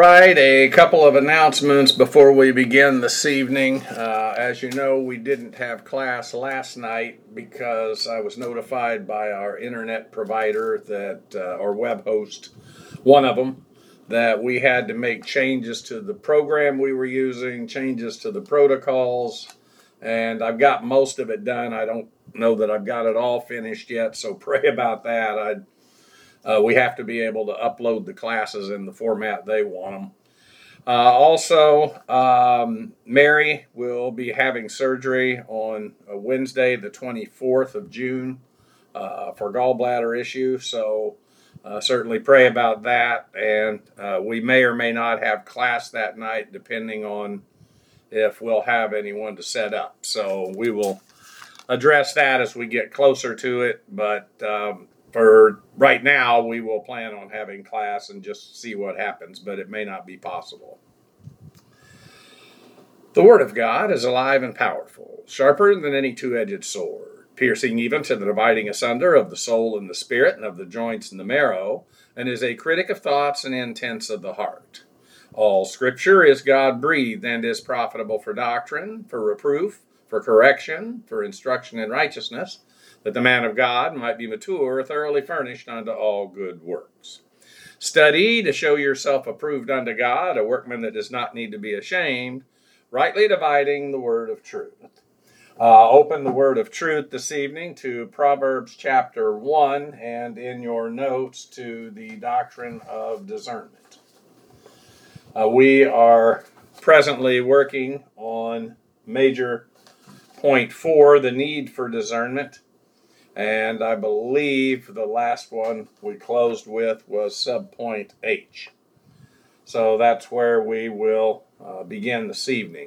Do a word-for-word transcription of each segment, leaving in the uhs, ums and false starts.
right, a couple of announcements before we begin this evening. Uh, as you know, we didn't have class last night because I was notified by our internet provider that, uh, or web host, one of them, that we had to make changes to the program we were using, changes to the protocols, and I've got most of it done. I don't know that I've got it all finished yet, so pray about that. I Uh, we have to be able to upload the classes in the format they want them. Uh, also, um, Mary will be having surgery on uh, Wednesday, the twenty-fourth of June, uh, for gallbladder issue. So uh, certainly pray about that. And uh, we may or may not have class that night, depending on if we'll have anyone to set up. So we will address that as we get closer to it. But um, For right now, we will plan on having class and just see what happens, but it may not be possible. The Word of God is alive and powerful, sharper than any two-edged sword, piercing even to the dividing asunder of the soul and the spirit and of the joints and the marrow, and is a critic of thoughts and intents of the heart. All Scripture is God-breathed and is profitable for doctrine, for reproof, for correction, for instruction in righteousness, that the man of God might be mature, thoroughly furnished unto all good works. Study to show yourself approved unto God, a workman that does not need to be ashamed, rightly dividing the word of truth. Uh, open the word of truth this evening to Proverbs chapter one, and in your notes to the doctrine of discernment. Uh, we are presently working on major point four, the need for discernment. And I believe the last one we closed with was subpoint H. So that's where we will uh, begin this evening.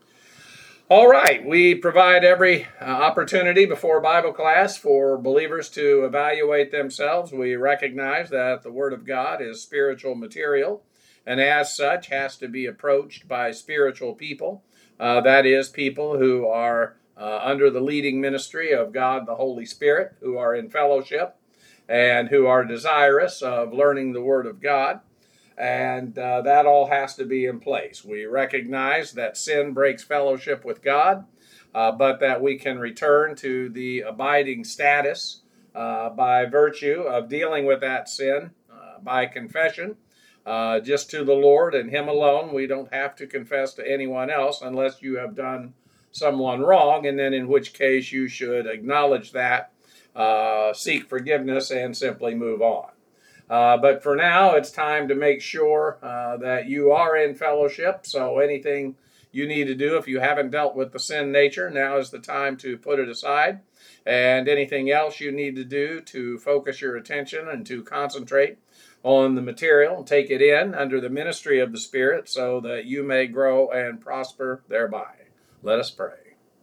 All right, we provide every uh, opportunity before Bible class for believers to evaluate themselves. We recognize that the Word of God is spiritual material, and as such has to be approached by spiritual people. Uh, that is, people who are Uh, under the leading ministry of God the Holy Spirit, who are in fellowship and who are desirous of learning the Word of God. And uh, that all has to be in place. We recognize that sin breaks fellowship with God, uh, but that we can return to the abiding status uh, by virtue of dealing with that sin uh, by confession, uh, just to the Lord and Him alone. We don't have to confess to anyone else unless you have done someone wrong, and then in which case you should acknowledge that, uh, seek forgiveness, and simply move on. Uh, but for now, it's time to make sure uh, that you are in fellowship. So anything you need to do, if you haven't dealt with the sin nature, now is the time to put it aside. And anything else you need to do to focus your attention and to concentrate on the material, take it in under the ministry of the Spirit so that you may grow and prosper thereby. Let us pray.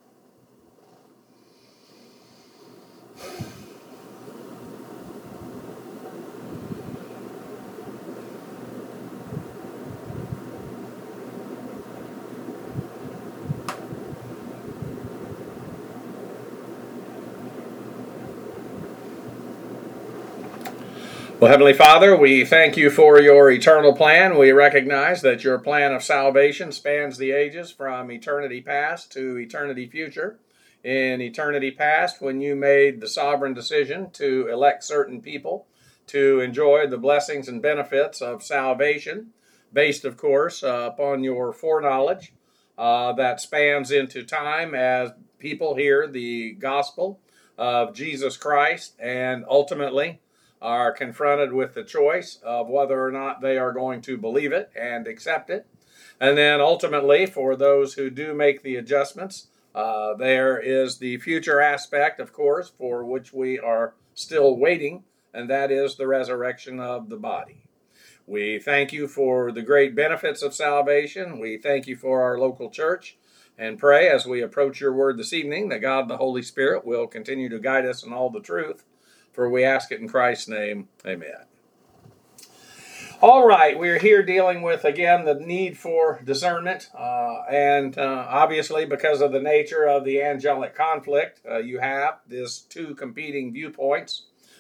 Well, Heavenly Father, we thank you for your eternal plan. We recognize that your plan of salvation spans the ages from eternity past to eternity future. In eternity past, when you made the sovereign decision to elect certain people to enjoy the blessings and benefits of salvation, based, of course, uh, upon your foreknowledge uh, that spans into time as people hear the gospel of Jesus Christ and ultimately are confronted with the choice of whether or not they are going to believe it and accept it. And then ultimately, for those who do make the adjustments, uh, there is the future aspect, of course, for which we are still waiting, and that is the resurrection of the body. We thank you for the great benefits of salvation. We thank you for our local church, and pray as we approach your word this evening that God the Holy Spirit will continue to guide us in all the truth. For we ask it in Christ's name, amen. All right, we're here dealing with, again, the need for discernment. Uh, and uh, obviously, because of the nature of the angelic conflict, uh, you have these two competing viewpoints.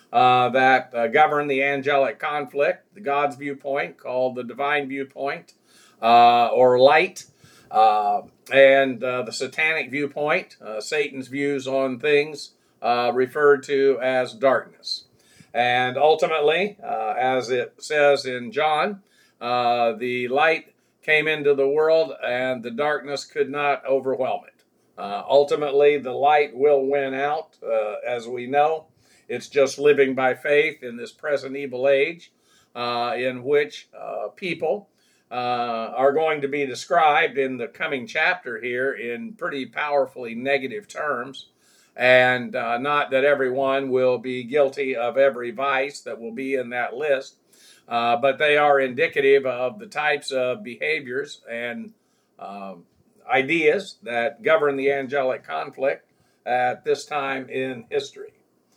uh, that uh, govern the angelic conflict, the God's viewpoint, called the divine viewpoint, uh, or light, uh, and uh, the satanic viewpoint, uh, Satan's views on things, uh, referred to as darkness. And ultimately, uh, as it says in John, uh, the light came into the world and the darkness could not overwhelm it. Uh, ultimately, the light will win out, uh, as we know. It's just living by faith in this present evil age, uh, in which uh, people uh, are going to be described in the coming chapter here in pretty powerfully negative terms. And uh, not that everyone will be guilty of every vice that will be in that list, uh, but they are indicative of the types of behaviors and um, ideas that govern the angelic conflict at this time in history.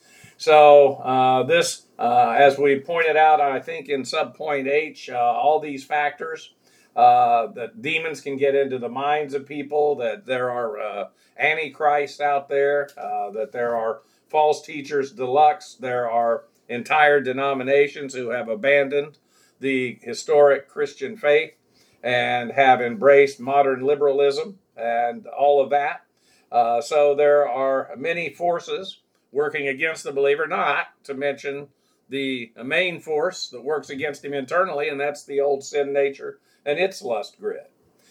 So uh, this, uh, as we pointed out, I think in subpoint H, uh, all these factors, uh, that demons can get into the minds of people, that there are uh, antichrists out there, uh, that there are false teachers deluxe, there are entire denominations who have abandoned the historic Christian faith and have embraced modern liberalism and all of that. Uh, so there are many forces working against the believer, not to mention the main force that works against him internally, and that's the old sin nature and its lust grid.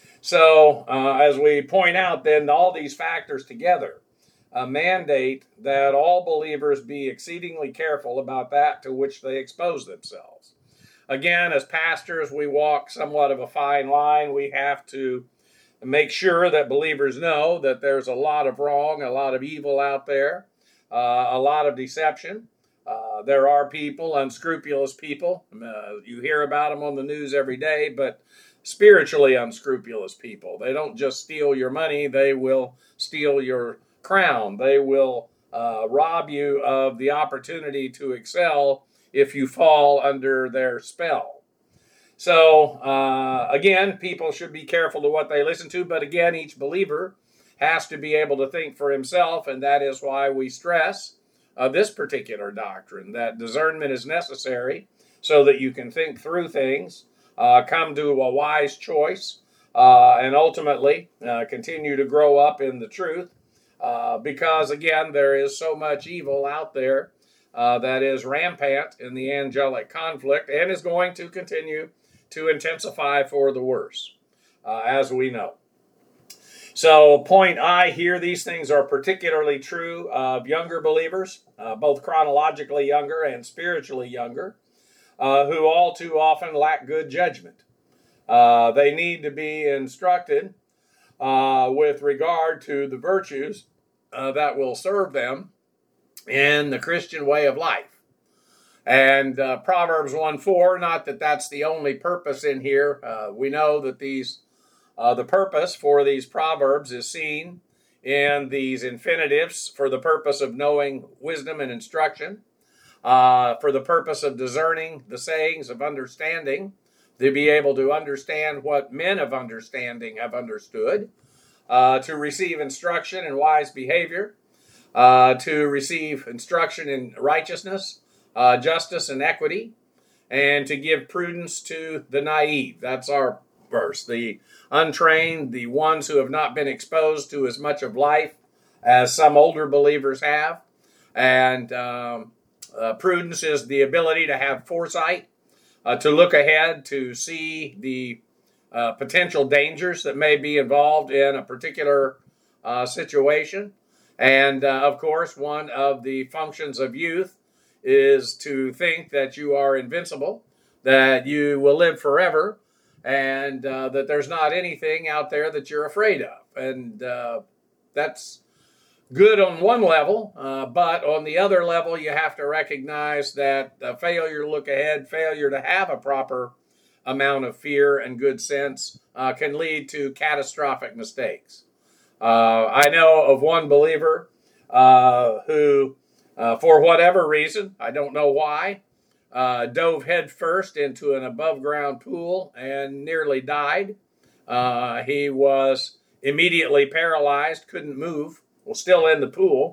So, uh, as we point out, then, all these factors together uh, mandate that all believers be exceedingly careful about that to which they expose themselves. Again, as pastors, we walk somewhat of a fine line. We have to make sure that believers know that there's a lot of wrong, a lot of evil out there, uh, a lot of deception. Uh, there are people, unscrupulous people. Uh, you hear about them on the news every day, but spiritually unscrupulous people. They don't just steal your money, they will steal your crown. They will uh, rob you of the opportunity to excel if you fall under their spell. So, uh, again, people should be careful to what they listen to, but again, each believer has to be able to think for himself, and that is why we stress uh, this particular doctrine, that discernment is necessary so that you can think through things, uh, come to a wise choice, uh, and ultimately uh, continue to grow up in the truth, uh, because, again, there is so much evil out there uh, that is rampant in the angelic conflict and is going to continue to intensify for the worse, uh, as we know. So, point I here, these things are particularly true of younger believers, uh, both chronologically younger and spiritually younger, uh, who all too often lack good judgment. Uh, they need to be instructed uh, with regard to the virtues uh, that will serve them in the Christian way of life. And uh, Proverbs one four, not that that's the only purpose in here. Uh, we know that these Uh, the purpose for these proverbs is seen in these infinitives for the purpose of knowing wisdom and instruction, uh, for the purpose of discerning the sayings of understanding, to be able to understand what men of understanding have understood, uh, to receive instruction in wise behavior, uh, to receive instruction in righteousness, uh, justice, and equity, and to give prudence to the naive. That's our verse. The untrained, the ones who have not been exposed to as much of life as some older believers have. And um, uh, prudence is the ability to have foresight, uh, to look ahead, to see the uh, potential dangers that may be involved in a particular uh, situation. And, uh, of course, one of the functions of youth is to think that you are invincible, that you will live forever, and uh, that there's not anything out there that you're afraid of. And uh, that's good on one level, uh, but on the other level, you have to recognize that uh, failure to look ahead, failure to have a proper amount of fear and good sense uh, can lead to catastrophic mistakes. Uh, I know of one believer uh, who, uh, for whatever reason, I don't know why, Uh, dove headfirst into an above-ground pool and nearly died. Uh, he was immediately paralyzed, couldn't move, was still in the pool,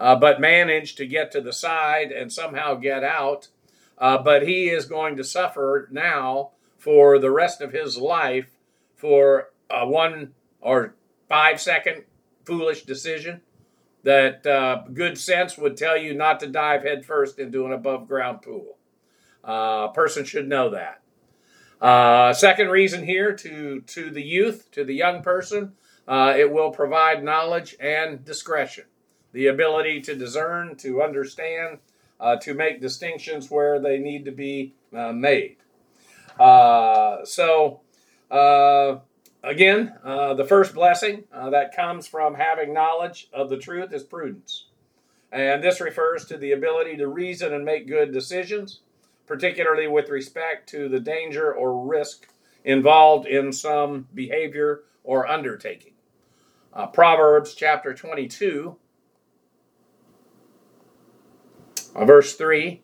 uh, but managed to get to the side and somehow get out. Uh, but he is going to suffer now for the rest of his life for a one or five second foolish decision that uh, good sense would tell you not to dive headfirst into an above ground pool. Uh, a person should know that. Uh, second reason here to, to the youth, to the young person, uh, it will provide knowledge and discretion, the ability to discern, to understand, uh, to make distinctions where they need to be uh, made. Uh, so, uh, again, uh, the first blessing uh, that comes from having knowledge of the truth is prudence. And this refers to the ability to reason and make good decisions, particularly with respect to the danger or risk involved in some behavior or undertaking. Uh, Proverbs chapter twenty-two, uh, verse three.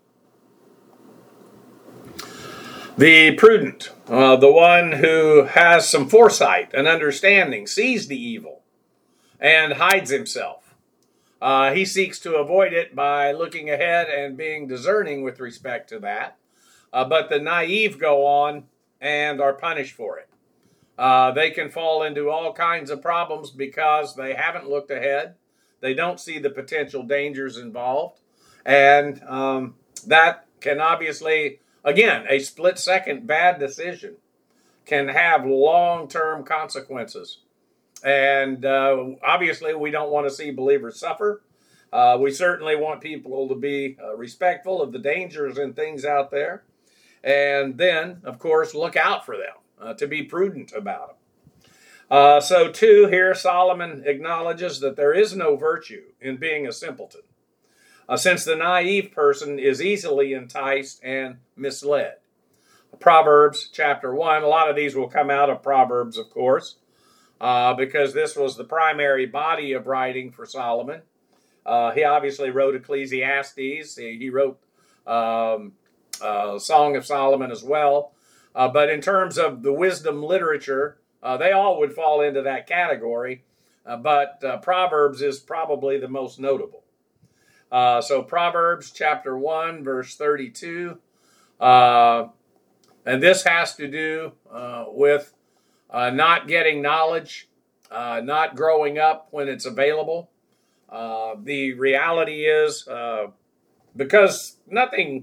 The prudent, uh, the one who has some foresight and understanding, sees the evil and hides himself. Uh, he seeks to avoid it by looking ahead and being discerning with respect to that. Uh, but the naive go on and are punished for it. Uh, they can fall into all kinds of problems because they haven't looked ahead. They don't see the potential dangers involved. And um, that can obviously, again, a split-second bad decision can have long-term consequences. And uh, obviously, we don't want to see believers suffer. Uh, we certainly want people to be uh, respectful of the dangers and things out there. And then, of course, look out for them, uh, to be prudent about them. Uh, so, two, here Solomon acknowledges that there is no virtue in being a simpleton, uh, since the naive person is easily enticed and misled. Proverbs chapter one, a lot of these will come out of Proverbs, of course, uh, because this was the primary body of writing for Solomon. Uh, he obviously wrote Ecclesiastes. He, he wrote um, uh, Song of Solomon as well. Uh, but in terms of the wisdom literature, uh, they all would fall into that category. Uh, but uh, Proverbs is probably the most notable. Uh, so Proverbs chapter one, verse thirty-two. Uh, and this has to do uh, with uh, not getting knowledge, uh, not growing up when it's available. Uh, the reality is, uh, because nothing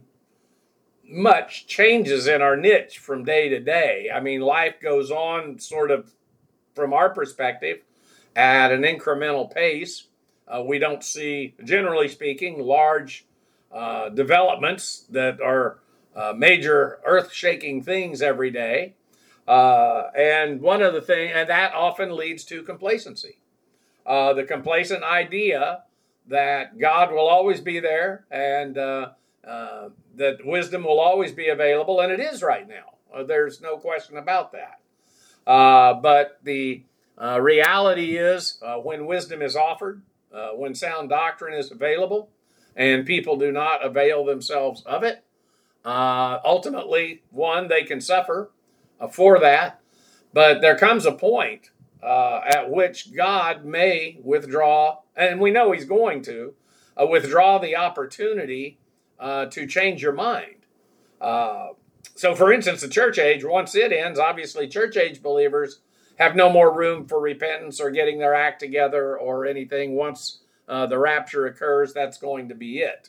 much changes in our niche from day to day. I mean, life goes on sort of, from our perspective, at an incremental pace. Uh, we don't see, generally speaking, large uh, developments that are uh, major earth-shaking things every day. Uh, and one of the things, and that often leads to complacency. Uh, the complacent idea that God will always be there and uh, uh, that wisdom will always be available, and it is right now. Uh, there's no question about that. Uh, but the uh, reality is uh, when wisdom is offered, uh, when sound doctrine is available, and people do not avail themselves of it, uh, ultimately, one, they can suffer uh, for that, but there comes a point Uh, at which God may withdraw, and we know he's going to, uh, withdraw the opportunity uh, to change your mind. Uh, so, for instance, the church age, once it ends, obviously church age believers have no more room for repentance or getting their act together or anything. Once uh, the rapture occurs, that's going to be it.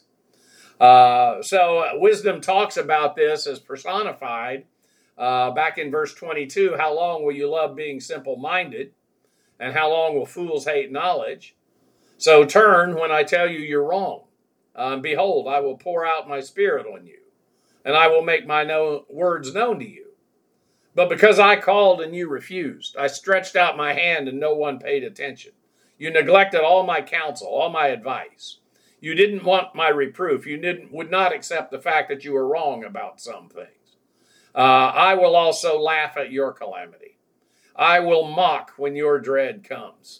Uh, so, uh, wisdom talks about this as personified Uh, back in verse twenty-two, how long will you love being simple-minded? And how long will fools hate knowledge? So turn when I tell you you're wrong. Um, behold, I will pour out my spirit on you, and I will make my know- words known to you. But because I called and you refused, I stretched out my hand and no one paid attention. You neglected all my counsel, all my advice. You didn't want my reproof. You didn't would not accept the fact that you were wrong about some things. Uh, I will also laugh at your calamity. I will mock when your dread comes.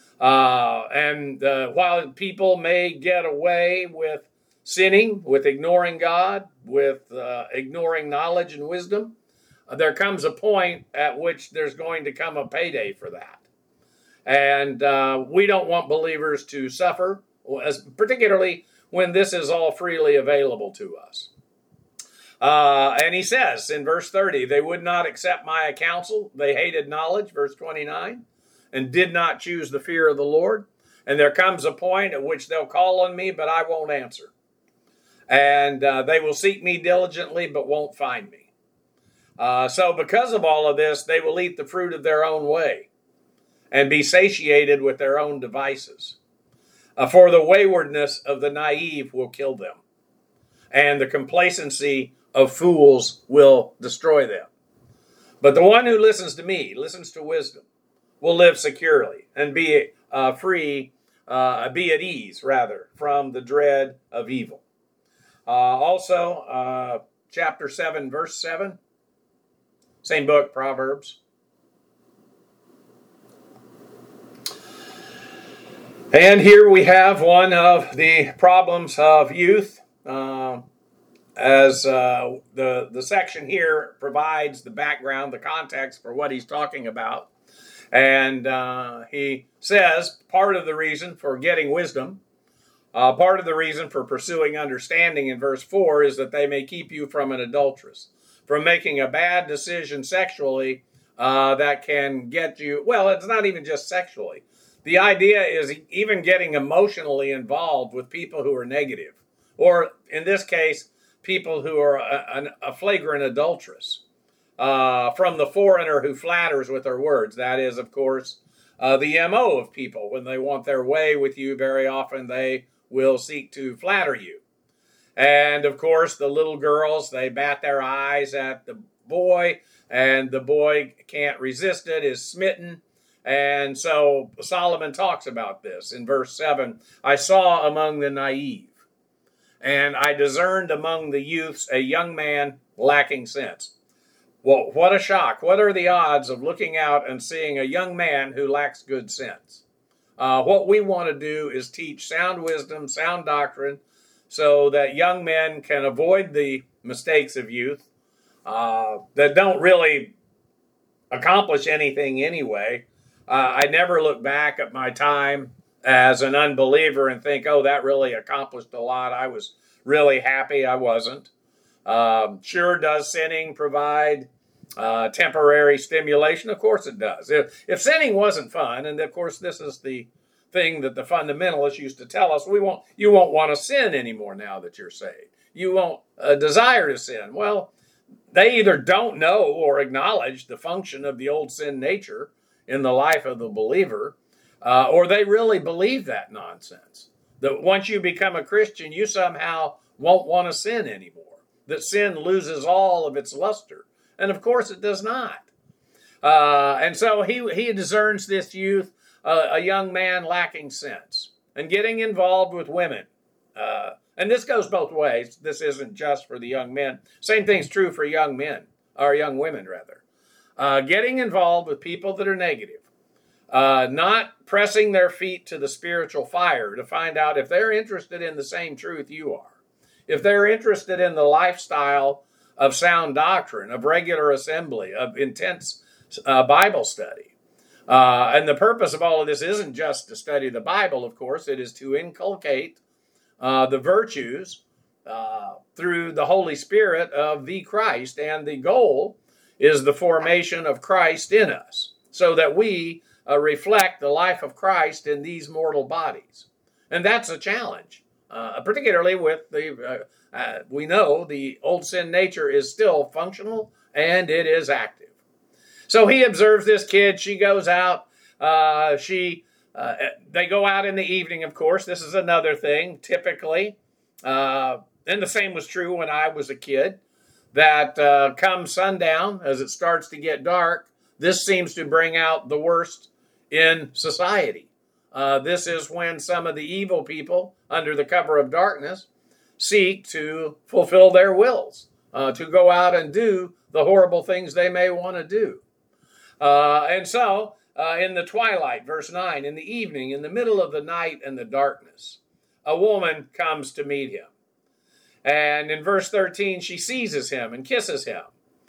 Uh, and uh, while people may get away with sinning, with ignoring God, with uh, ignoring knowledge and wisdom, uh, there comes a point at which there's going to come a payday for that. And uh, we don't want believers to suffer as particularly when this is all freely available to us. Uh, and he says in verse thirty, they would not accept my counsel. They hated knowledge, verse twenty-nine, and did not choose the fear of the Lord. And there comes a point at which they'll call on me, but I won't answer. And uh, they will seek me diligently, but won't find me. Uh, so because of all of this, they will eat the fruit of their own way and be satiated with their own devices. Uh, for the waywardness of the naive will kill them, and the complacency of fools will destroy them. But the one who listens to me, listens to wisdom, will live securely and be uh, free, uh, be at ease, rather, from the dread of evil. Uh, also, uh, chapter seven, verse seven, same book, Proverbs. And here we have one of the problems of youth, uh, as uh, the, the section here provides the background, the context for what he's talking about. And uh, he says part of the reason for getting wisdom, uh, part of the reason for pursuing understanding in verse four is that they may keep you from an adulteress, from making a bad decision sexually uh, that can get you, well, it's not even just sexually. The idea is even getting emotionally involved with people who are negative, or in this case, people who are a, a flagrant adulteress. Uh, from the foreigner who flatters with her words. That is, of course, uh, the M O of people. When they want their way with you, very often they will seek to flatter you. And, of course, the little girls, they bat their eyes at the boy, and the boy can't resist it, is smitten. And so Solomon talks about this in verse seven. I saw among the naive, and I discerned among the youths a young man lacking sense. Well, what a shock. What are the odds of looking out and seeing a young man who lacks good sense? Uh, what we want to do is teach sound wisdom, sound doctrine, so that young men can avoid the mistakes of youth uh, that don't really accomplish anything anyway. Uh, I never look back at my time as an unbeliever and think, oh, that really accomplished a lot. I was really happy I wasn't. Um, sure, does sinning provide uh, temporary stimulation? Of course it does. If, if sinning wasn't fun, and of course this is the thing that the fundamentalists used to tell us, we won't, you won't want to sin anymore now that you're saved. You won't uh, desire to sin. Well, they either don't know or acknowledge the function of the old sin nature in the life of the believer, uh, or they really believe that nonsense. That once you become a Christian, you somehow won't want to sin anymore. That sin loses all of its luster. And of course it does not. Uh, and so he, he discerns this youth, uh, a young man lacking sense, and getting involved with women. Uh, and this goes both ways. This isn't just for the young men. Same thing's true for young men, or young women rather. Uh, getting involved with people that are negative. Uh, not pressing their feet to the spiritual fire to find out if they're interested in the same truth you are. If they're interested in the lifestyle of sound doctrine, of regular assembly, of intense uh, Bible study. Uh, and the purpose of all of this isn't just to study the Bible, of course. It is to inculcate uh, the virtues uh, through the Holy Spirit of the Christ. And the goal is the formation of Christ in us, so that we uh, reflect the life of Christ in these mortal bodies. And that's a challenge. Uh, particularly with the, uh, uh, we know the old sin nature is still functional and it is active. So he observes this kid. She goes out. Uh, she, uh, they go out in the evening, of course. This is another thing, typically. Uh, and the same was true when I was a kid, that uh, come sundown, as it starts to get dark, this seems to bring out the worst in society. Uh, this is when some of the evil people, under the cover of darkness, seek to fulfill their wills, uh, to go out and do the horrible things they may want to do. Uh, and so, uh, in the twilight, verse nine, in the evening, in the middle of the night and the darkness, a woman comes to meet him. And in verse thirteen, she seizes him and kisses him.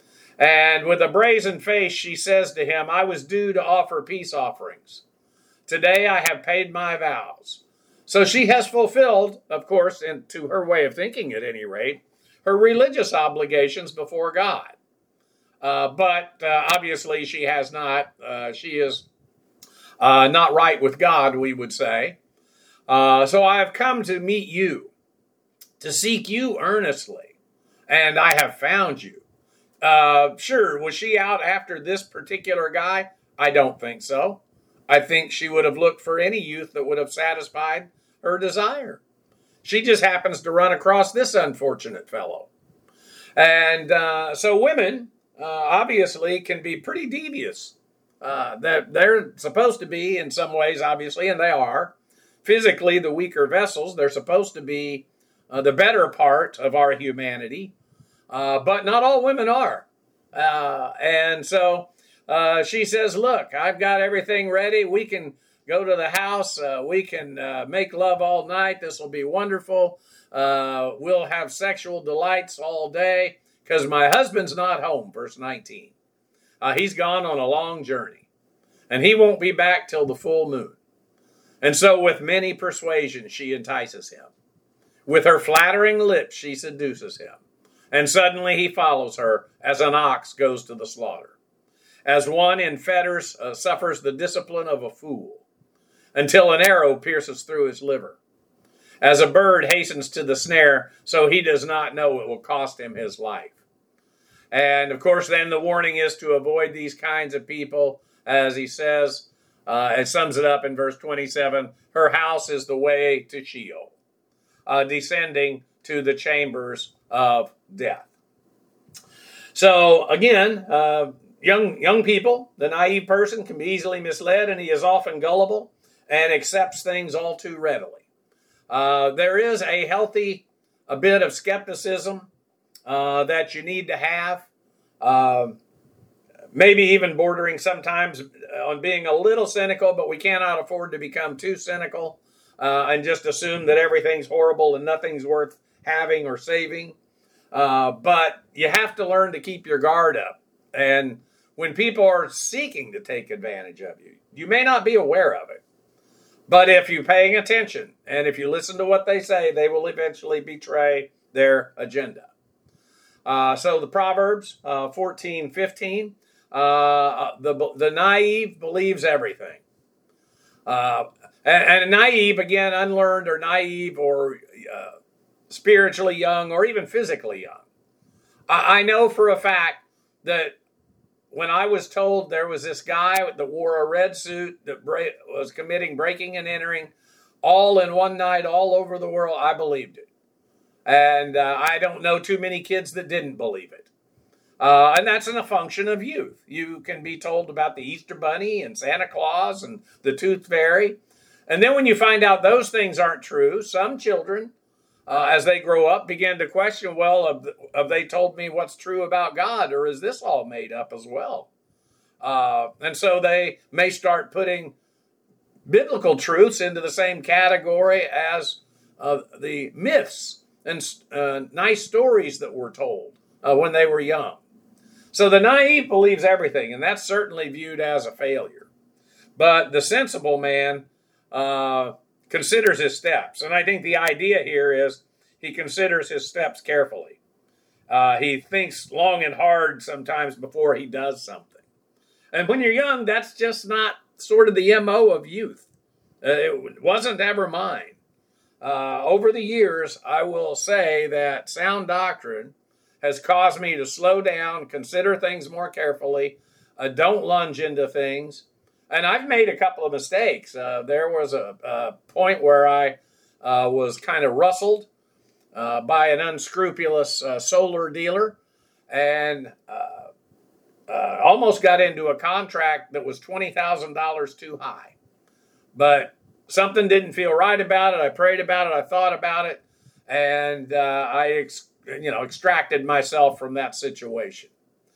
And with a brazen face, she says to him, I was due to offer peace offerings. Today I have paid my vows. So she has fulfilled, of course, and to her way of thinking at any rate, her religious obligations before God. Uh, but uh, obviously she has not. Uh, she is uh, not right with God, we would say. Uh, so I have come to meet you, to seek you earnestly, and I have found you. Uh, sure, was she out after this particular guy? I don't think so. I think she would have looked for any youth that would have satisfied her desire. She just happens to run across this unfortunate fellow. And uh, so women uh, obviously can be pretty devious. Uh, that they're supposed to be in some ways, obviously, and they are, physically the weaker vessels. They're supposed to be uh, the better part of our humanity. Uh, but not all women are. Uh, and so uh, she says, look, I've got everything ready. We can go to the house. Uh, we can uh, make love all night. This will be wonderful. Uh, we'll have sexual delights all day because my husband's not home, verse nineteen. Uh, he's gone on a long journey, and he won't be back till the full moon. And so with many persuasions, she entices him. With her flattering lips, she seduces him. And suddenly he follows her as an ox goes to the slaughter, as one in fetters uh, suffers the discipline of a fool, until an arrow pierces through his liver. As a bird hastens to the snare, so he does not know it will cost him his life. And of course, then the warning is to avoid these kinds of people, as he says, uh, and sums it up in verse twenty-seven, her house is the way to Sheol, uh, descending to the chambers of death. So again, uh, young young people, the naive person can be easily misled, and he is often gullible and accepts things all too readily. Uh, there is a healthy a bit of skepticism uh, that you need to have, uh, maybe even bordering sometimes on being a little cynical, but we cannot afford to become too cynical uh, and just assume that everything's horrible and nothing's worth having or saving. Uh, but you have to learn to keep your guard up. And when people are seeking to take advantage of you, you may not be aware of it. But if you're paying attention and if you listen to what they say, they will eventually betray their agenda. Uh, so the Proverbs uh, fourteen fifteen, uh, the, the naive believes everything. Uh, and, and naive, again, unlearned or naive or uh, spiritually young or even physically young. I, I know for a fact that when I was told there was this guy that wore a red suit that bra- was committing breaking and entering all in one night all over the world, I believed it. And uh, I don't know too many kids that didn't believe it. Uh, and that's in a function of youth. You can be told about the Easter Bunny and Santa Claus and the Tooth Fairy. And then when you find out those things aren't true, some children, uh, as they grow up, begin to question, well, have, have they told me what's true about God, or is this all made up as well? Uh, and so they may start putting biblical truths into the same category as uh, the myths and uh, nice stories that were told uh, when they were young. So the naive believes everything, and that's certainly viewed as a failure. But the sensible man uh, considers his steps. And I think the idea here is he considers his steps carefully. Uh, he thinks long and hard sometimes before he does something. And when you're young, that's just not sort of the M O of youth. Uh, it wasn't ever mine. Uh, over the years, I will say that sound doctrine has caused me to slow down, consider things more carefully, uh, don't lunge into things. And I've made a couple of mistakes. Uh, there was a, a point where I uh, was kind of rustled uh, by an unscrupulous uh, solar dealer and uh, uh, almost got into a contract that was twenty thousand dollars too high. But something didn't feel right about it. I prayed about it. I thought about it. And uh, I, ex- you know, extracted myself from that situation.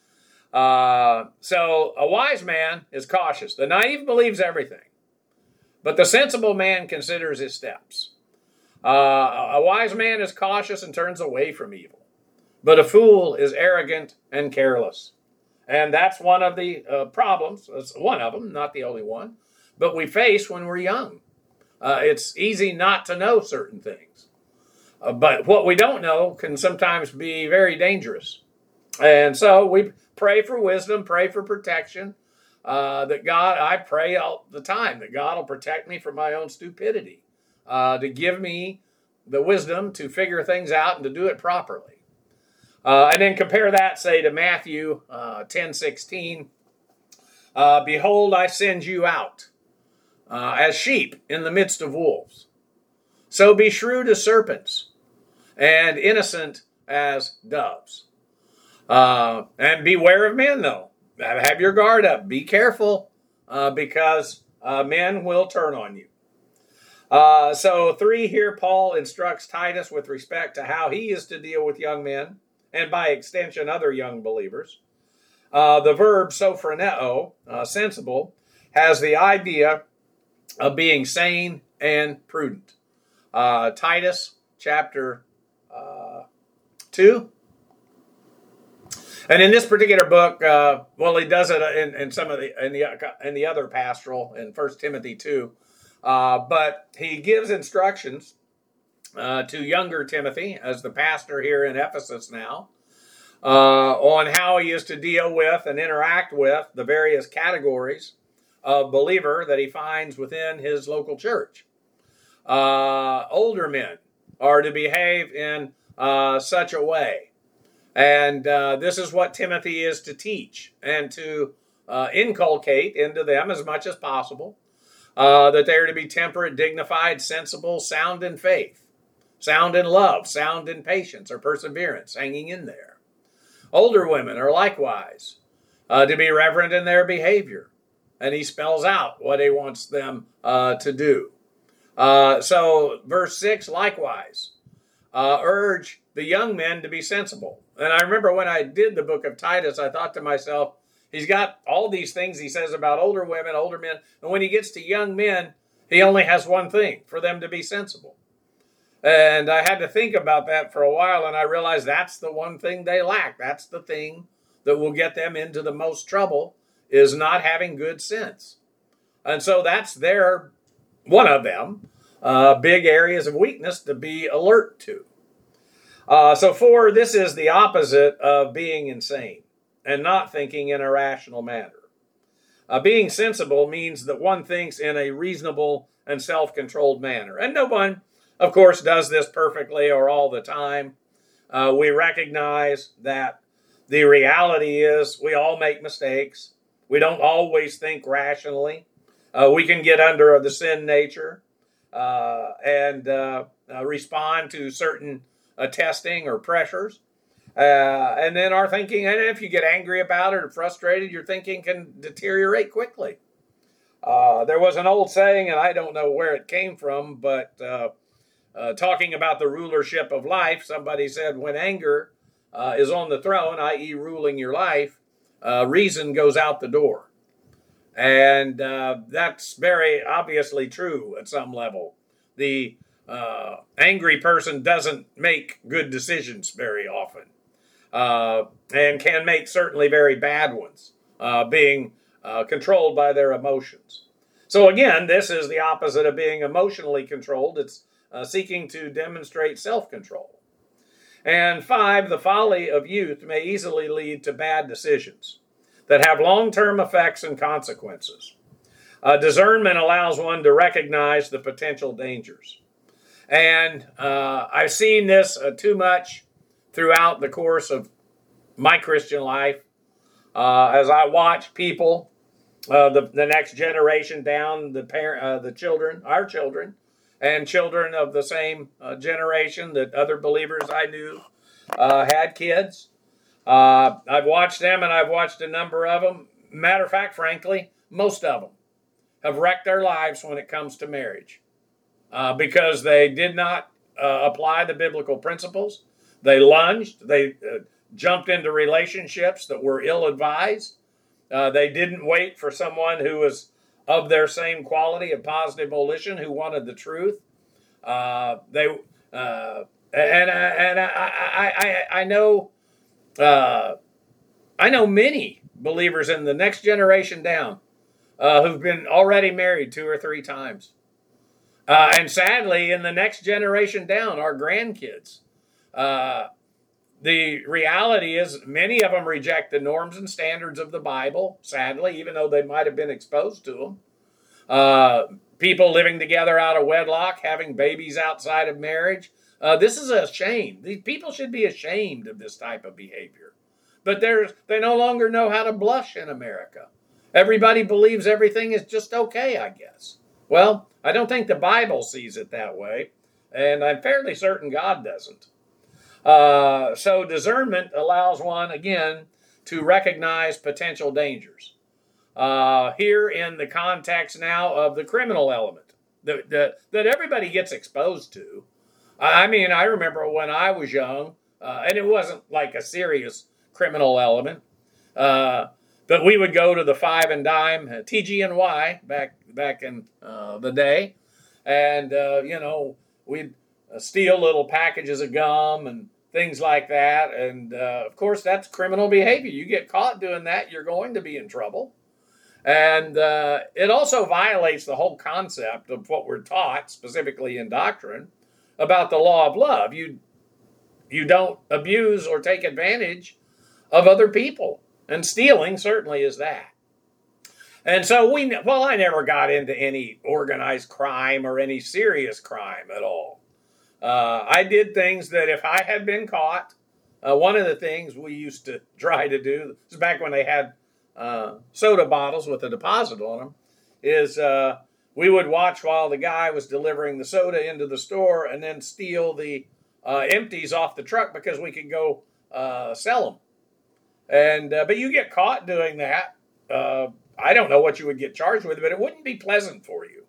Uh, so a wise man is cautious. The naive believes everything, but the sensible man considers his steps. Uh, a wise man is cautious and turns away from evil, but a fool is arrogant and careless. And that's one of the uh, problems. It's one of them, not the only one, but we face when we're young. Uh, it's easy not to know certain things. Uh, but what we don't know can sometimes be very dangerous. And so we pray for wisdom, pray for protection. Uh, that God, I pray all the time that God will protect me from my own stupidity, uh, to give me the wisdom to figure things out and to do it properly. Uh, and then compare that, say, to Matthew uh, ten sixteen. Uh, Behold, I send you out uh, as sheep in the midst of wolves. So be shrewd as serpents and innocent as doves. Uh, and beware of men, though. Have your guard up. Be careful, uh, because uh, men will turn on you. Uh, so three here, Paul instructs Titus with respect to how he is to deal with young men, and by extension, other young believers. Uh, the verb sophroneo, uh, sensible, has the idea of being sane and prudent. Uh, Titus chapter uh, two. And in this particular book, uh, well, he does it in, in some of the in the in the other pastoral in First Timothy two, uh, but he gives instructions uh, to younger Timothy as the pastor here in Ephesus now uh, on how he is to deal with and interact with the various categories of believer that he finds within his local church. Uh, older men are to behave in uh, such a way. And uh, this is what Timothy is to teach and to uh, inculcate into them as much as possible, uh, that they are to be temperate, dignified, sensible, sound in faith, sound in love, sound in patience or perseverance, hanging in there. Older women are likewise uh, to be reverent in their behavior. And he spells out what he wants them uh, to do. Uh, so verse six, likewise, uh, urge the young men to be sensible. And I remember when I did the book of Titus, I thought to myself, he's got all these things he says about older women, older men. And when he gets to young men, he only has one thing, for them to be sensible. And I had to think about that for a while, and I realized that's the one thing they lack. That's the thing that will get them into the most trouble, is not having good sense. And so that's their, one of them, uh, big areas of weakness to be alert to. Uh, so four, this is the opposite of being insane and not thinking in a rational manner. Uh, being sensible means that one thinks in a reasonable and self-controlled manner. And no one, of course, does this perfectly or all the time. Uh, we recognize that the reality is we all make mistakes. We don't always think rationally. Uh, we can get under the sin nature uh, and uh, uh, respond to certain uh, testing or pressures. Uh, and then our thinking, and if you get angry about it or frustrated, your thinking can deteriorate quickly. Uh, there was an old saying, and I don't know where it came from, but uh, uh, talking about the rulership of life, somebody said when anger uh, is on the throne, that is ruling your life, uh, reason goes out the door. And uh, that's very obviously true at some level. The uh, angry person doesn't make good decisions very often. Uh, and can make certainly very bad ones, uh, being uh, controlled by their emotions. So again, this is the opposite of being emotionally controlled. It's uh, seeking to demonstrate self-control. And five, the folly of youth may easily lead to bad decisions that have long-term effects and consequences. Uh, discernment allows one to recognize the potential dangers. And uh, I've seen this uh, too much throughout the course of my Christian life, uh, as I watch people, uh, the, the next generation down, the parent, uh, the children, our children, and children of the same uh, generation that other believers I knew uh, had kids. Uh, I've watched them, and I've watched a number of them. Matter of fact, frankly, most of them have wrecked their lives when it comes to marriage uh, because they did not uh, apply the biblical principles. They lunged. They uh, jumped into relationships that were ill-advised. Uh, they didn't wait for someone who was of their same quality of positive volition, who wanted the truth. Uh, they uh, and and I I, I, I know uh, I know many believers in the next generation down uh, who've been already married two or three times, Uh, and sadly, in the next generation down, our grandkids, uh, the reality is many of them reject the norms and standards of the Bible, sadly, even though they might have been exposed to them. Uh, people living together out of wedlock, having babies outside of marriage. Uh, this is a shame. These people should be ashamed of this type of behavior. But there's, they no longer know how to blush in America. Everybody believes everything is just okay, I guess. Well, I don't think the Bible sees it that way, and I'm fairly certain God doesn't. Uh, so discernment allows one, again, to recognize potential dangers. Uh, here in the context now of the criminal element that, that, that everybody gets exposed to. I mean, I remember when I was young, uh, and it wasn't like a serious criminal element, uh, but we would go to the Five and Dime, uh, T G N Y, back back in uh, the day, and, uh, you know, we'd uh, steal little packages of gum and things like that, and, uh, of course, that's criminal behavior. You get caught doing that, you're going to be in trouble. And uh, it also violates the whole concept of what we're taught, specifically in doctrine, about the law of love. You, you don't abuse or take advantage of other people. And stealing certainly is that. And so, we, well, I never got into any organized crime or any serious crime at all. Uh, I did things that if I had been caught, uh, one of the things we used to try to do, this is back when they had Uh, soda bottles with a deposit on them, is uh, we would watch while the guy was delivering the soda into the store and then steal the uh, empties off the truck because we could go uh, sell them. And uh, but you get caught doing that. Uh, I don't know what you would get charged with, but it wouldn't be pleasant for you.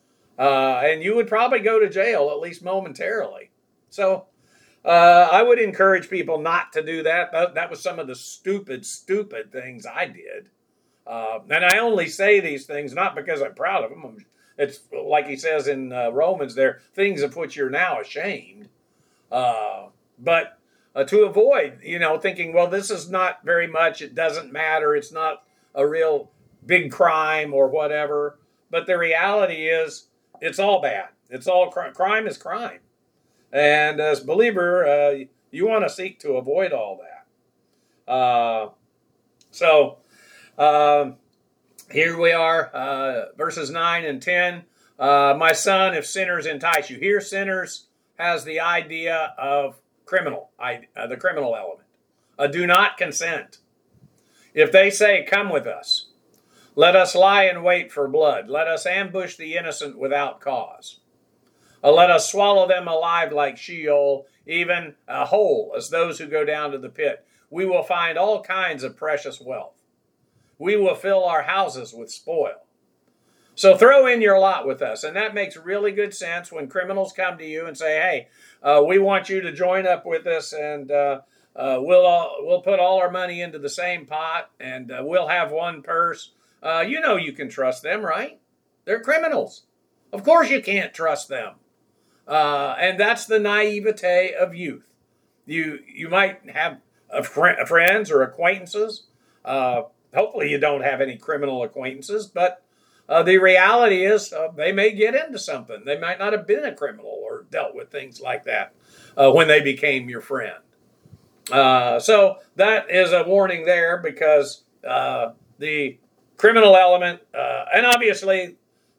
Uh, and you would probably go to jail, at least momentarily. So Uh, I would encourage people not to do that. That, that was some of the stupid, stupid things I did. Uh, and I only say these things not because I'm proud of them. It's like he says in uh, Romans there, things of which you're now ashamed. Uh, but uh, to avoid, you know, thinking, well, this is not very much. It doesn't matter. It's not a real big crime or whatever. But the reality is it's all bad. It's all cr- crime is crime. And as a believer, uh, you want to seek to avoid all that. Uh, so uh, here we are, uh, verses nine and ten. Uh, My son, if sinners entice you. Here, sinners has the idea of criminal, I, uh, the criminal element. Uh, do not consent. If they say, come with us, let us lie in wait for blood. Let us ambush the innocent without cause. Uh, let us swallow them alive like Sheol, even uh, whole as those who go down to the pit. We will find all kinds of precious wealth. We will fill our houses with spoil. So throw in your lot with us. And that makes really good sense when criminals come to you and say, hey, uh, we want you to join up with us, and uh, uh, we'll, all, we'll put all our money into the same pot, and uh, we'll have one purse. Uh, you know you can trust them, right? They're criminals. Of course you can't trust them. Uh, and that's the naivete of youth. You you might have a fr- friends or acquaintances. Uh, hopefully you don't have any criminal acquaintances, but uh, the reality is uh, they may get into something. They might not have been a criminal or dealt with things like that uh, when they became your friend. Uh, so that is a warning there, because uh, the criminal element, uh, and obviously,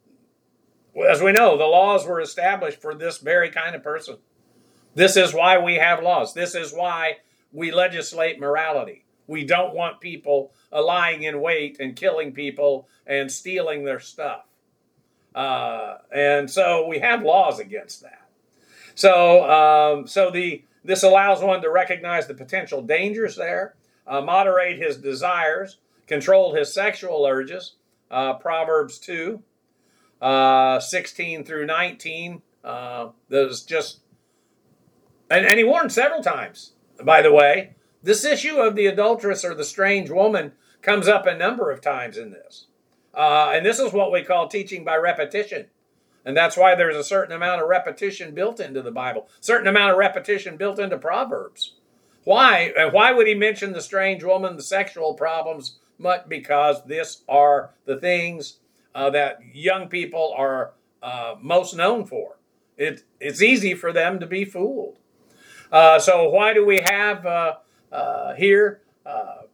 as we know, the laws were established for this very kind of person. This is why we have laws. This is why we legislate morality. We don't want people uh, lying in wait and killing people and stealing their stuff. Uh, and so we have laws against that. So, um, so the this allows one to recognize the potential dangers there, uh, moderate his desires, control his sexual urges. Uh, Proverbs two. Uh, sixteen through nineteen, uh, there's just, and, and he warned several times, by the way. This issue of the adulteress or the strange woman comes up a number of times in this. Uh, and this is what we call teaching by repetition. And that's why there's a certain amount of repetition built into the Bible, certain amount of repetition built into Proverbs. Why? And why would he mention the strange woman, the sexual problems? But because this are the things Uh, that young people are uh, most known for. It, it's easy for them to be fooled. Uh, so why do we have uh, uh, here uh,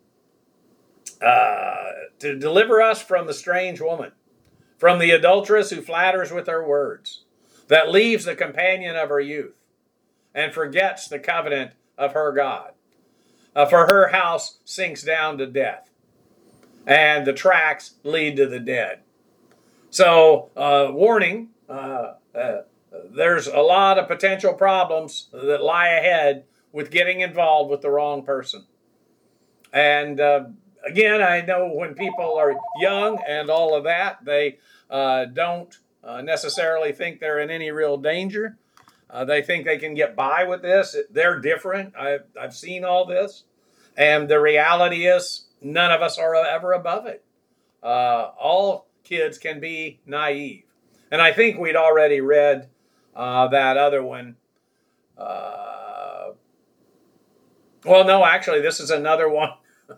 uh, to deliver us from the strange woman, from the adulteress who flatters with her words, that leaves the companion of her youth and forgets the covenant of her God. Uh, for her house sinks down to death, and the tracks lead to the dead. So, uh, warning, uh, uh, there's a lot of potential problems that lie ahead with getting involved with the wrong person. And uh, again, I know when people are young and all of that, they uh, don't uh, necessarily think they're in any real danger. Uh, they think they can get by with this. They're different. I've, I've seen all this. And the reality is, none of us are ever above it. Uh, all kids can be naive. And I think we'd already read uh, that other one. Uh, well, no, actually, this is another one.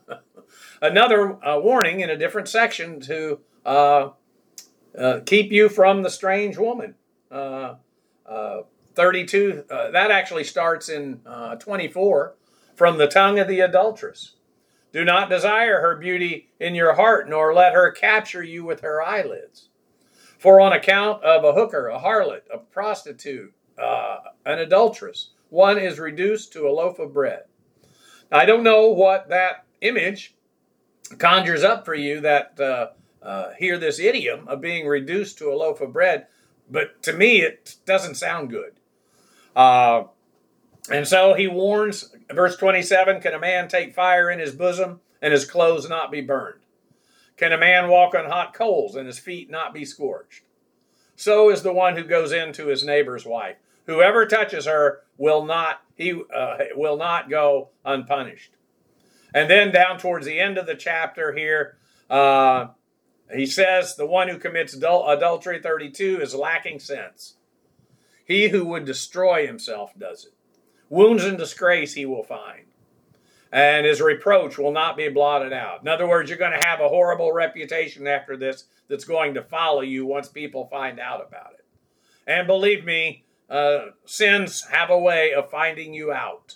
another uh, warning in a different section to uh, uh, keep you from the strange woman. Uh, uh, thirty-two, uh, that actually starts in uh, twenty-four. From the tongue of the adulteress. Do not desire her beauty in your heart, nor let her capture you with her eyelids. For on account of a hooker, a harlot, a prostitute, uh, an adulteress, one is reduced to a loaf of bread. Now, I don't know what that image conjures up for you that uh, uh, hear this idiom of being reduced to a loaf of bread, but to me it doesn't sound good. Uh, And so he warns, verse twenty-seven, can a man take fire in his bosom and his clothes not be burned? Can a man walk on hot coals and his feet not be scorched? So is the one who goes into his neighbor's wife. Whoever touches her will not, he uh, will not go unpunished. And then down towards the end of the chapter here, uh, he says the one who commits adul- adultery, thirty-two, is lacking sense. He who would destroy himself does it. Wounds and disgrace he will find, and his reproach will not be blotted out. In other words, you're going to have a horrible reputation after this that's going to follow you once people find out about it. And believe me, uh, sins have a way of finding you out.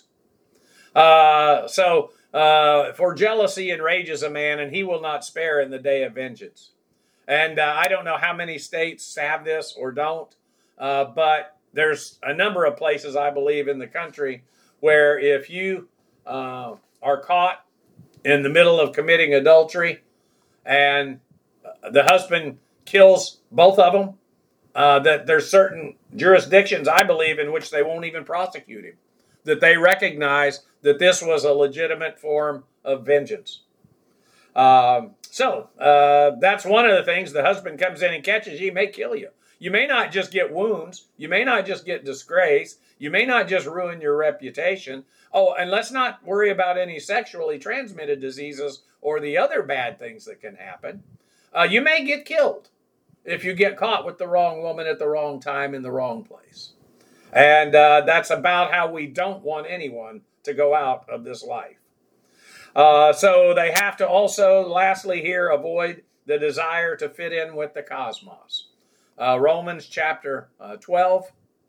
Uh, so, uh, for jealousy enrages a man, and he will not spare in the day of vengeance. And uh, I don't know how many states have this or don't, uh, but there's a number of places, I believe, in the country where if you uh, are caught in the middle of committing adultery and the husband kills both of them, uh, that there's certain jurisdictions, I believe, in which they won't even prosecute him, that they recognize that this was a legitimate form of vengeance. Um, so uh, that's one of the things. The husband comes in and catches you, he may kill you. You may not just get wounds. You may not just get disgrace. You may not just ruin your reputation. Oh, and let's not worry about any sexually transmitted diseases or the other bad things that can happen. Uh, you may get killed if you get caught with the wrong woman at the wrong time in the wrong place. And uh, that's about how we don't want anyone to go out of this life. Uh, so they have to also, lastly here, avoid the desire to fit in with the cosmos. Uh, Romans chapter uh, twelve.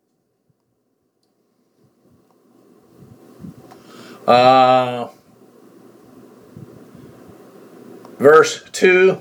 Uh, verse two.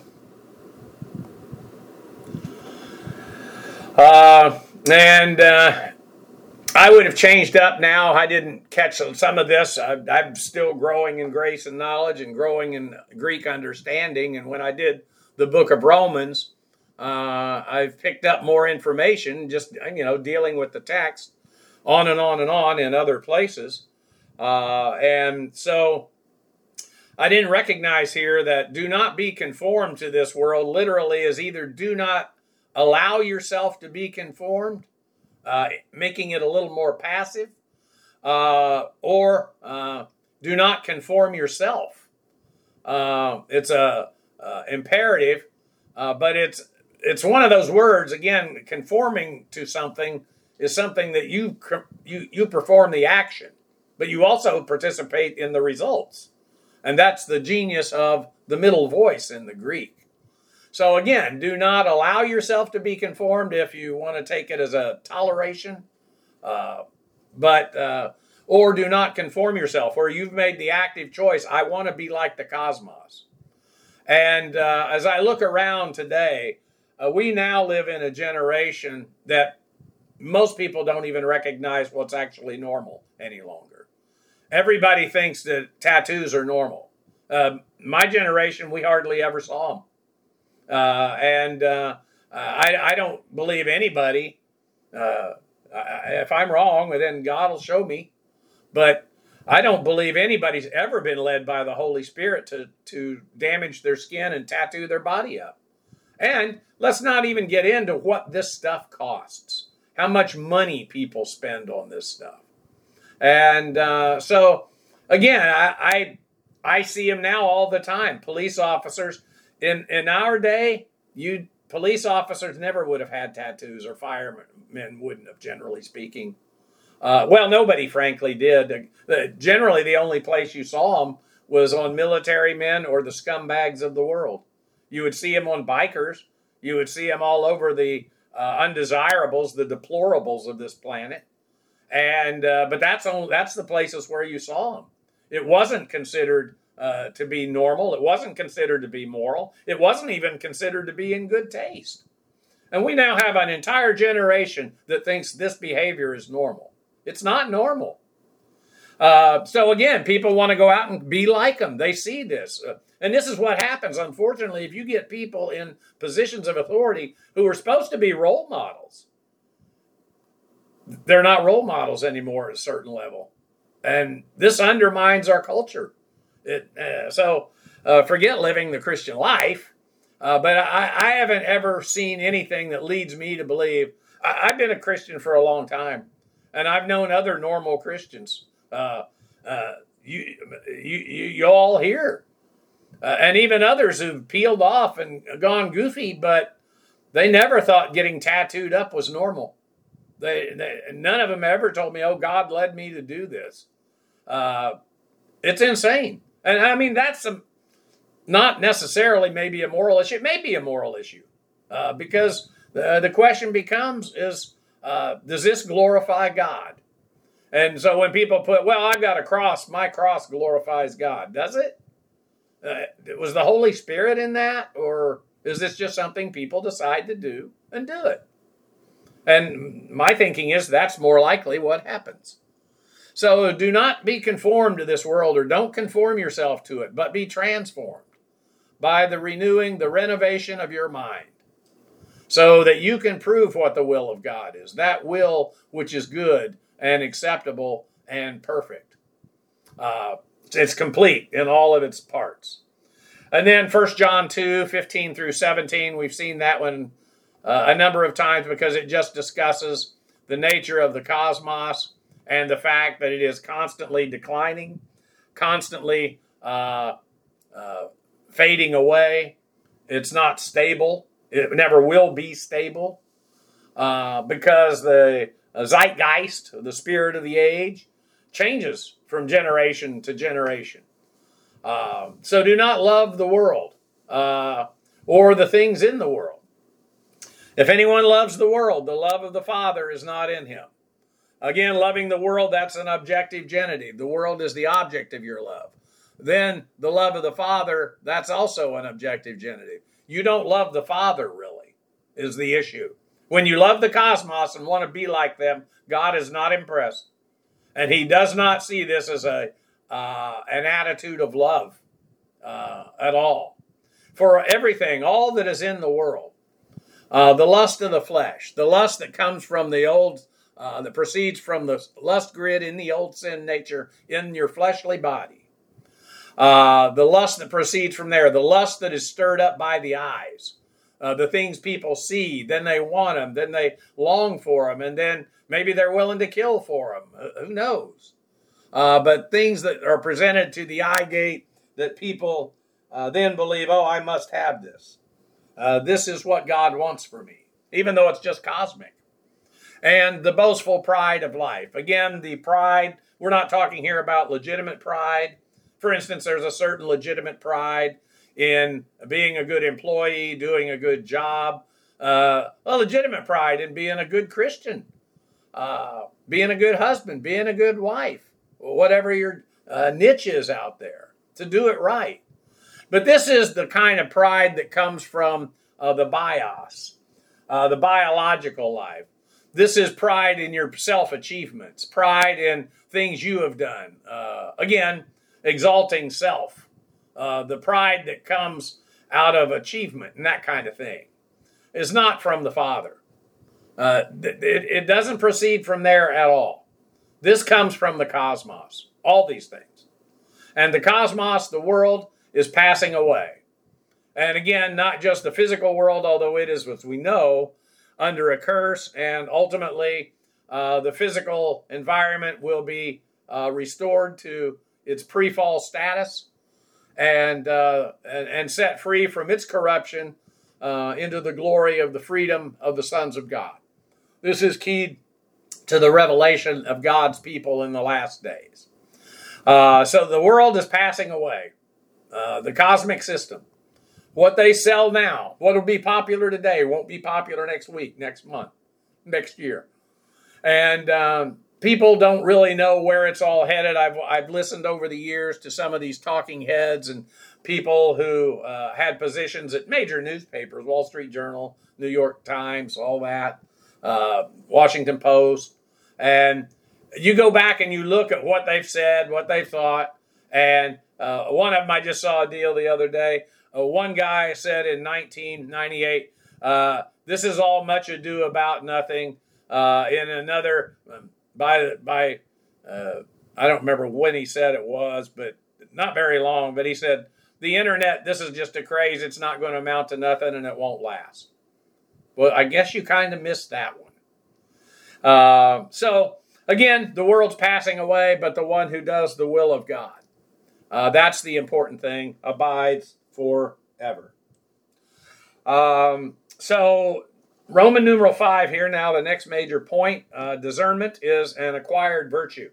Uh, and uh, I would have changed up now. I didn't catch some of this. I, I'm still growing in grace and knowledge and growing in Greek understanding. And when I did the book of Romans, uh, I've picked up more information, just, you know, dealing with the text on and on and on in other places. Uh, and so I didn't recognize here that do not be conformed to this world literally is either do not allow yourself to be conformed, uh, making it a little more passive, uh, or uh, do not conform yourself. Uh, it's a uh, imperative, uh, but it's it's one of those words. Again, conforming to something is something that you you you perform the action, but you also participate in the results, and that's the genius of the middle voice in the Greek. So again, do not allow yourself to be conformed if you want to take it as a toleration, uh, but uh, or do not conform yourself, or you've made the active choice. I want to be like the cosmos. And uh, as I look around today, uh, we now live in a generation that most people don't even recognize what's actually normal any longer. Everybody thinks that tattoos are normal. Uh, my generation, we hardly ever saw them. Uh, and uh, I, I don't believe anybody, uh, if I'm wrong, then God will show me. But I don't believe anybody's ever been led by the Holy Spirit to, to damage their skin and tattoo their body up. And let's not even get into what this stuff costs, how much money people spend on this stuff. And uh, so, again, I, I I see them now all the time. Police officers. In in our day, you police officers never would have had tattoos, or firemen wouldn't have, generally speaking. Uh, well, nobody, frankly, did. Uh, generally, the only place you saw them was on military men or the scumbags of the world. You would see them on bikers. You would see them all over the uh, undesirables, the deplorables of this planet. And uh, but that's only that's the places where you saw them. It wasn't considered uh, to be normal. It wasn't considered to be moral. It wasn't even considered to be in good taste. And we now have an entire generation that thinks this behavior is normal. It's not normal. Uh, so again, people want to go out and be like them. They see this. Uh, and this is what happens, unfortunately, if you get people in positions of authority who are supposed to be role models. They're not role models anymore at a certain level. And this undermines our culture. It, uh, so uh, forget living the Christian life. Uh, but I, I haven't ever seen anything that leads me to believe. I, I've been a Christian for a long time. And I've known other normal Christians. Uh, uh, you, you, you, you all here. Uh, and even others who've peeled off and gone goofy, but they never thought getting tattooed up was normal. They, they, none of them ever told me, oh, God led me to do this. Uh, it's insane. And I mean, that's a, not necessarily maybe a moral issue. It may be a moral issue. Uh, because the, the question becomes is, uh, does this glorify God? And so when people put, well, I've got a cross, my cross glorifies God. Does it? Uh, was the Holy Spirit in that? Or is this just something people decide to do and do it? And my thinking is that's more likely what happens. So do not be conformed to this world, or don't conform yourself to it, but be transformed by the renewing, the renovation of your mind, so that you can prove what the will of God is, that will which is good and acceptable and perfect. Uh, it's complete in all of its parts. And then First John two, fifteen through seventeen, we've seen that one Uh, a number of times because it just discusses the nature of the cosmos and the fact that it is constantly declining, constantly uh, uh, fading away. It's not stable. It never will be stable uh, because the zeitgeist, the spirit of the age, changes from generation to generation. Uh, so do not love the world uh, or the things in the world. If anyone loves the world, the love of the Father is not in him. Again, loving the world, that's an objective genitive. The world is the object of your love. Then the love of the Father, that's also an objective genitive. You don't love the Father, really, is the issue. When you love the cosmos and want to be like them, God is not impressed. And he does not see this as a uh, an attitude of love uh, at all. For everything, all that is in the world, Uh, the lust of the flesh, the lust that comes from the old, uh, that proceeds from the lust grid in the old sin nature in your fleshly body. Uh, the lust that proceeds from there, the lust that is stirred up by the eyes, uh, the things people see, then they want them, then they long for them, and then maybe they're willing to kill for them. Uh, who knows? Uh, but things that are presented to the eye gate that people uh, then believe, oh, I must have this. Uh, this is what God wants for me, even though it's just cosmic. And the boastful pride of life. Again, the pride, we're not talking here about legitimate pride. For instance, there's a certain legitimate pride in being a good employee, doing a good job, uh, a legitimate pride in being a good Christian, uh, being a good husband, being a good wife, whatever your uh, niche is out there, to do it right. But this is the kind of pride that comes from uh, the bios, uh, the biological life. This is pride in your self-achievements, pride in things you have done. Uh, again, exalting self, uh, the pride that comes out of achievement and that kind of thing is not from the Father. Uh, it, it doesn't proceed from there at all. This comes from the cosmos, all these things. And the cosmos, the world, is passing away. And again, not just the physical world, although it is, as we know, under a curse, and ultimately uh, the physical environment will be uh, restored to its pre-fall status and, uh, and and set free from its corruption uh, into the glory of the freedom of the sons of God. This is key to the revelation of God's people in the last days. Uh, so the world is passing away. Uh, the cosmic system. What they sell now, what will be popular today, won't be popular next week, next month, next year. And um, people don't really know where it's all headed. I've, I've listened over the years to some of these talking heads and people who uh, had positions at major newspapers, Wall Street Journal, New York Times, all that, uh, Washington Post. And you go back and you look at what they've said, what they've thought. And uh, one of them, I just saw a deal the other day. Uh, one guy said in nineteen ninety-eight, uh, this is all much ado about nothing. Uh, in another, um, by, by uh, I don't remember when he said it was, but not very long, but he said, the internet, this is just a craze. It's not going to amount to nothing and it won't last. Well, I guess you kind of missed that one. Uh, so, again, the world's passing away, but the one who does the will of God, uh, that's the important thing, abides forever. Um, so Roman numeral five here now, the next major point, uh, discernment is an acquired virtue.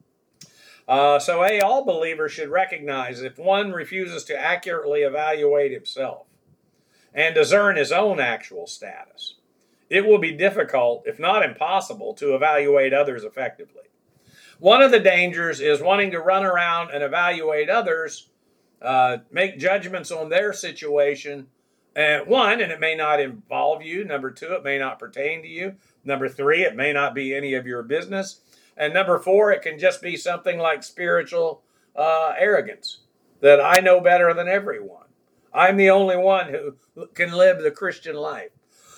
Uh, so A, all believers should recognize if one refuses to accurately evaluate himself and discern his own actual status, it will be difficult, if not impossible, to evaluate others effectively. One of the dangers is wanting to run around and evaluate others, Uh, make judgments on their situation. And one, and it may not involve you. Number two, it may not pertain to you. Number three, it may not be any of your business. And number four, it can just be something like spiritual uh, arrogance, that I know better than everyone. I'm the only one who can live the Christian life.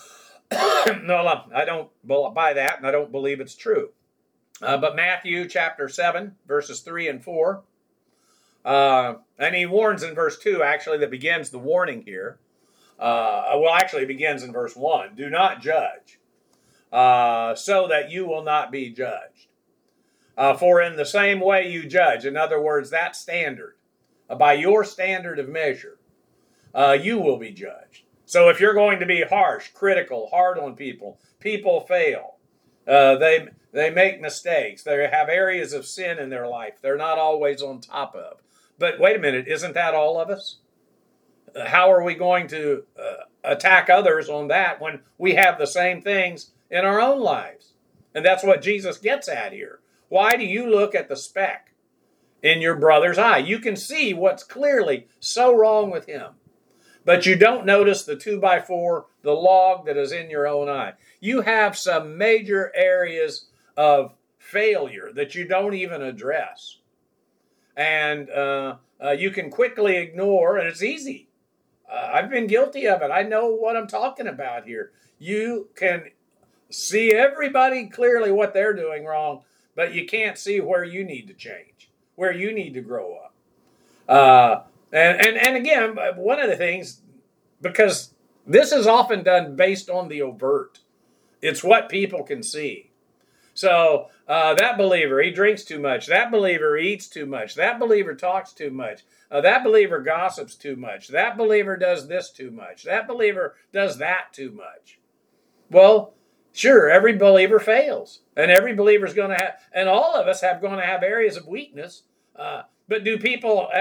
No, I don't buy that, and I don't believe it's true. Uh, but Matthew chapter seven, verses three and four, Uh, and he warns in verse two, actually, that begins the warning here. Uh, well, actually, it begins in verse one. Do not judge, uh, so that you will not be judged. Uh, for in the same way you judge, in other words, that standard, uh, by your standard of measure, uh, you will be judged. So if you're going to be harsh, critical, hard on people, people fail. Uh, they they make mistakes. They have areas of sin in their life they're not always on top of. But wait a minute, isn't that all of us? Uh, how are we going to uh, attack others on that when we have the same things in our own lives? And that's what Jesus gets at here. Why do you look at the speck in your brother's eye? You can see what's clearly so wrong with him, but you don't notice the two by four, the log that is in your own eye. You have some major areas of failure that you don't even address. And uh, uh, you can quickly ignore, and it's easy. Uh, I've been guilty of it. I know what I'm talking about here. You can see everybody clearly what they're doing wrong, but you can't see where you need to change, where you need to grow up. Uh, and, and, and again, one of the things, because this is often done based on the overt. It's what people can see. So uh, that believer, he drinks too much. That believer eats too much. That believer talks too much. Uh, that believer gossips too much. That believer does this too much. That believer does that too much. Well, sure, every believer fails. And every believer is going to have, and all of us have going to have areas of weakness. Uh, but do people ever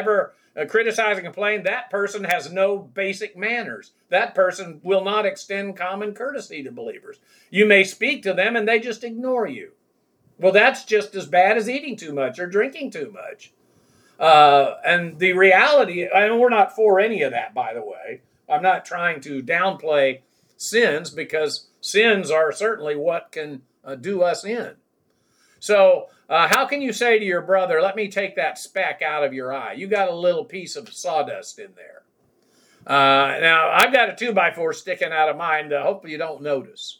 uh, criticize and complain, that person has no basic manners. That person will not extend common courtesy to believers. You may speak to them and they just ignore you. Well, that's just as bad as eating too much or drinking too much. Uh, and the reality, and we're not for any of that, by the way. I'm not trying to downplay sins, because sins are certainly what can uh, do us in. So uh, how can you say to your brother, let me take that speck out of your eye? You got a little piece of sawdust in there. Uh, now, I've got a two by four sticking out of mine. Uh, hopefully you don't notice.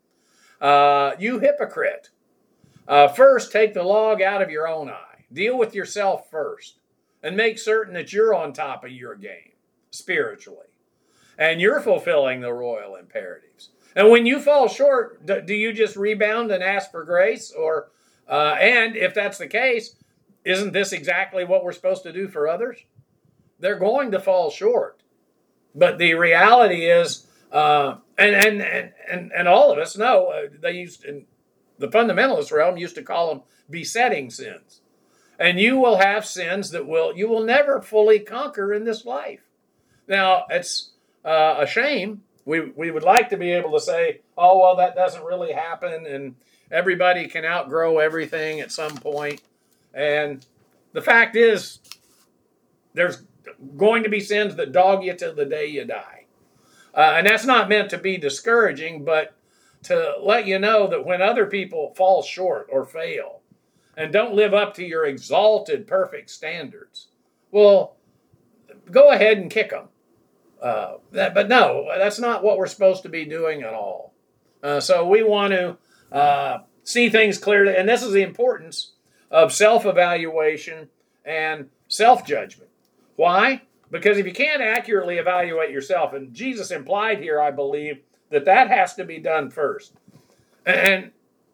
Uh, you hypocrite. Uh, first, take the log out of your own eye. Deal with yourself first and make certain that you're on top of your game spiritually and you're fulfilling the royal imperatives. And when you fall short, do, do you just rebound and ask for grace? Or, uh, and if that's the case, isn't this exactly what we're supposed to do for others? They're going to fall short. But the reality is, uh, and, and, and, and, and all of us know, uh, they used in the fundamentalist realm used to call them besetting sins. And you will have sins that will you will never fully conquer in this life. Now, it's uh, a shame. We we would like to be able to say, oh, well, that doesn't really happen, and everybody can outgrow everything at some point. And the fact is, there's going to be sins that dog you till the day you die. Uh, and that's not meant to be discouraging, but to let you know that when other people fall short or fail, and don't live up to your exalted, perfect standards, well, go ahead and kick them. Uh, that, but no, that's not what we're supposed to be doing at all. Uh, so we want to uh, see things clearly, and this is the importance of self-evaluation and self-judgment. Why? Because if you can't accurately evaluate yourself, and Jesus implied here, I believe, that that has to be done first. And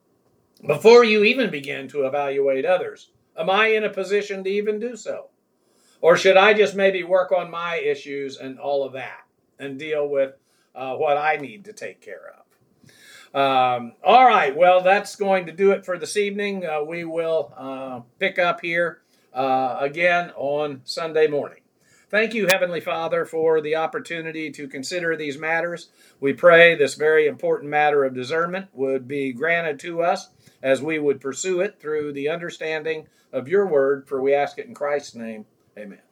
before you even begin to evaluate others, am I in a position to even do so? Or should I just maybe work on my issues and all of that and deal with uh, what I need to take care of? Um, all right, well, that's going to do it for this evening. Uh, we will uh, pick up here uh, again on Sunday morning. Thank you, Heavenly Father, for the opportunity to consider these matters. We pray this very important matter of discernment would be granted to us as we would pursue it through the understanding of your word, for we ask it in Christ's name. Amen.